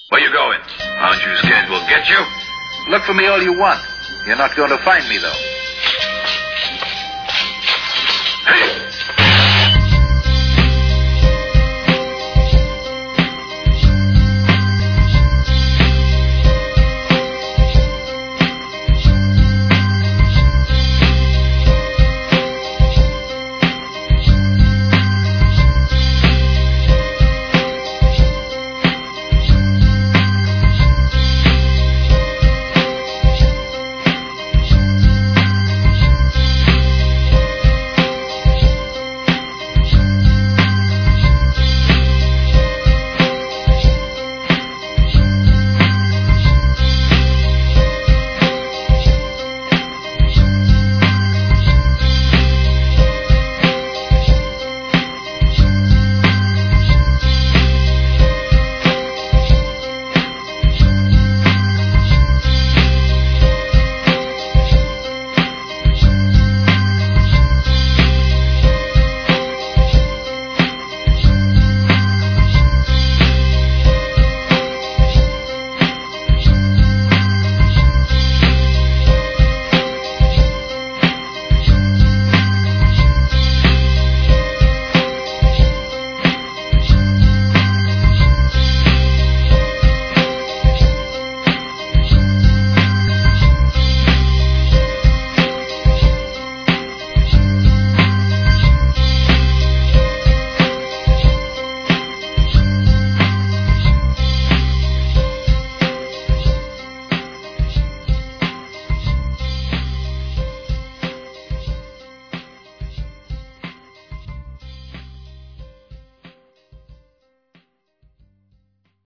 Where you going? Aren't you scared we'll get you? Look for me all you want. You're not going to find me, though. Hey!